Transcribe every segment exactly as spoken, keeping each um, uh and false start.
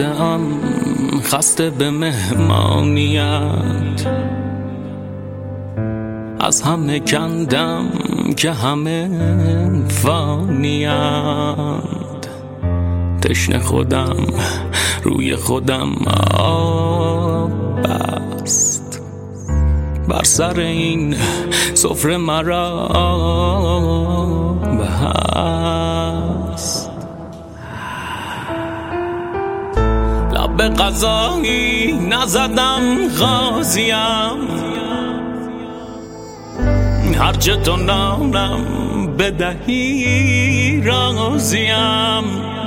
اومده ام خسته به مهمانیت، از همه کندم که همه فانیند، تشنه خودم روی خودم آب بست، بر سر این سفره مرا بست. لب غذایی نزدم غازیم، هرچه تو نانم بدهی راضیم،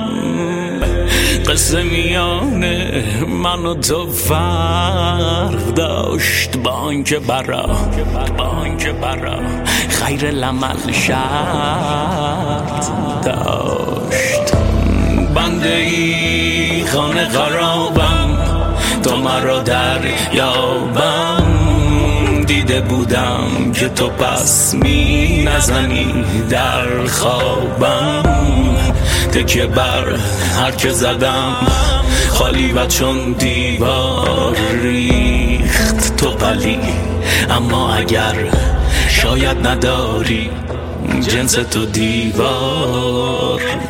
قصه میان من و تو فرق داشت، با آنکه برا با آنکه برا خیر العمل شرط داشت. بنده ای خانه خرابم، تو مرا در یابم، دیده بودم که تو پس می نزنی در خوابم، تکیه بر هر که زدم خالی و چون دیوار ریخت تو قلی. اما اگر شاید نداری جنس تو دیوار